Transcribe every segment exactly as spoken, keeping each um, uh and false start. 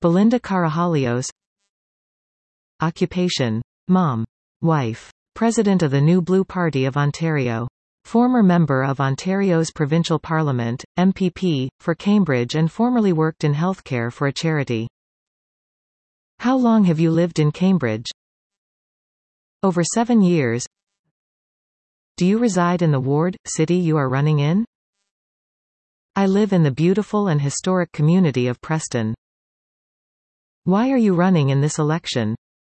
Belinda Carajalios. Occupation: mom. Wife. President of the New Blue Party of Ontario. Former member of Ontario's Provincial Parliament, M P P, for Cambridge and formerly worked in healthcare for a charity. How long have you lived in Cambridge? Over seven years. Do you reside in the ward, city you are running in? I live in the beautiful and historic community of Preston. Why are you running in this election?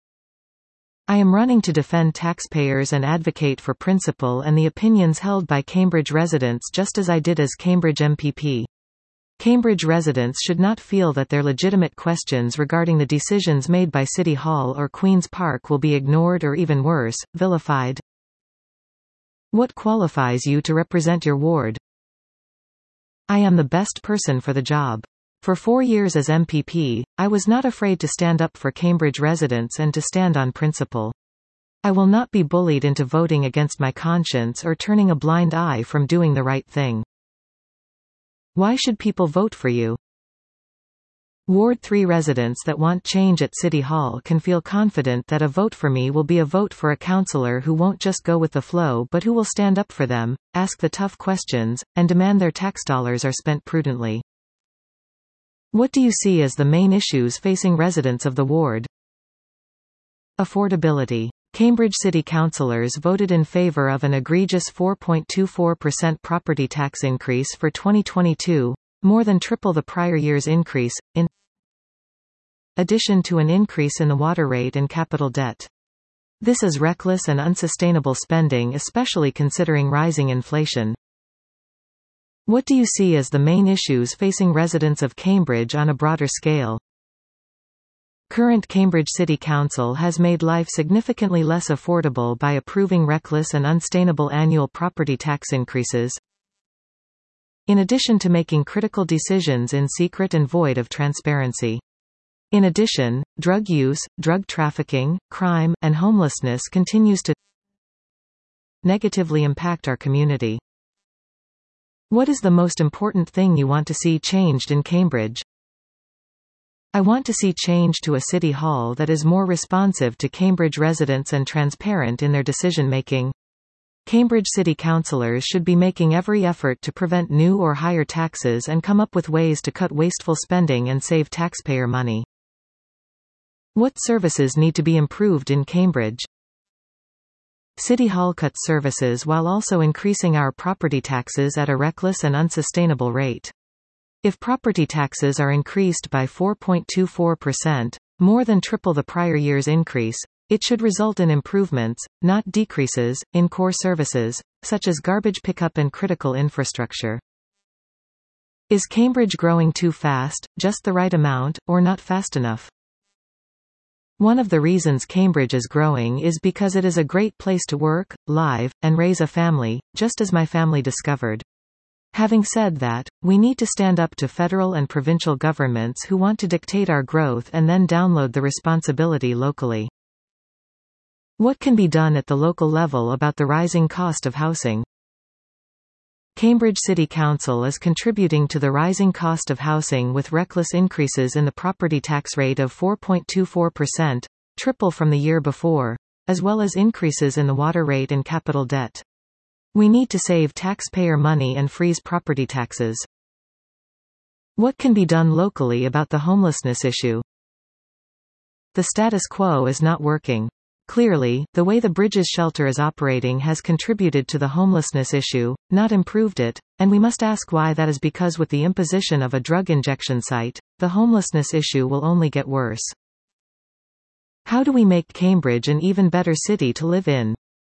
I am running to defend taxpayers and advocate for principle and the opinions held by Cambridge residents, just as I did as Cambridge M P P. Cambridge residents should not feel that their legitimate questions regarding the decisions made by City Hall or Queen's Park will be ignored or, even worse, vilified. What qualifies you to represent your ward? I am the best person for the job. For four years as M P P, I was not afraid to stand up for Cambridge residents and to stand on principle. I will not be bullied into voting against my conscience or turning a blind eye from doing the right thing. Why should people vote for you? Ward three residents that want change at City Hall can feel confident that a vote for me will be a vote for a councillor who won't just go with the flow but who will stand up for them, ask the tough questions, and demand their tax dollars are spent prudently. What do you see as the main issues facing residents of the ward? Affordability. Cambridge City Councillors voted in favour of an egregious four point two four percent property tax increase for twenty twenty-two, more than triple the prior year's increase, in addition to an increase in the water rate and capital debt. This is reckless and unsustainable spending, especially considering rising inflation. What do you see as the main issues facing residents of Cambridge on a broader scale? Current Cambridge City Council has made life significantly less affordable by approving reckless and unsustainable annual property tax increases, in addition to making critical decisions in secret and void of transparency. In addition, drug use, drug trafficking, crime, and homelessness continues to negatively impact our community. What is the most important thing you want to see changed in Cambridge? I want to see change to a city hall that is more responsive to Cambridge residents and transparent in their decision-making. Cambridge City Councillors should be making every effort to prevent new or higher taxes and come up with ways to cut wasteful spending and save taxpayer money. What services need to be improved in Cambridge? City Hall cuts services while also increasing our property taxes at a reckless and unsustainable rate. If property taxes are increased by four point two four percent, more than triple the prior year's increase, it should result in improvements, not decreases, in core services, such as garbage pickup and critical infrastructure. Is Cambridge growing too fast, just the right amount, or not fast enough? One of the reasons Cambridge is growing is because it is a great place to work, live, and raise a family, just as my family discovered. Having said that, we need to stand up to federal and provincial governments who want to dictate our growth and then download the responsibility locally. What can be done at the local level about the rising cost of housing? Cambridge City Council is contributing to the rising cost of housing with reckless increases in the property tax rate of four point two four percent, triple from the year before, as well as increases in the water rate and capital debt. We need to save taxpayer money and freeze property taxes. What can be done locally about the homelessness issue? The status quo is not working. Clearly, the way the Bridges shelter is operating has contributed to the homelessness issue, not improved it, and we must ask why that is, because with the imposition of a drug injection site, the homelessness issue will only get worse. How do we make Cambridge an even better city to live in?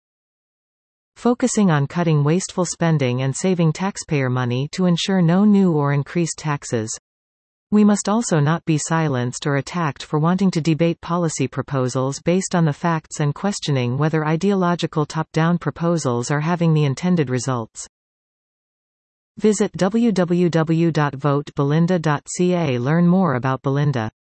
Focusing on cutting wasteful spending and saving taxpayer money to ensure no new or increased taxes. We must also not be silenced or attacked for wanting to debate policy proposals based on the facts and questioning whether ideological top-down proposals are having the intended results. Visit w w w dot vote belinda dot c a. Learn more about Belinda.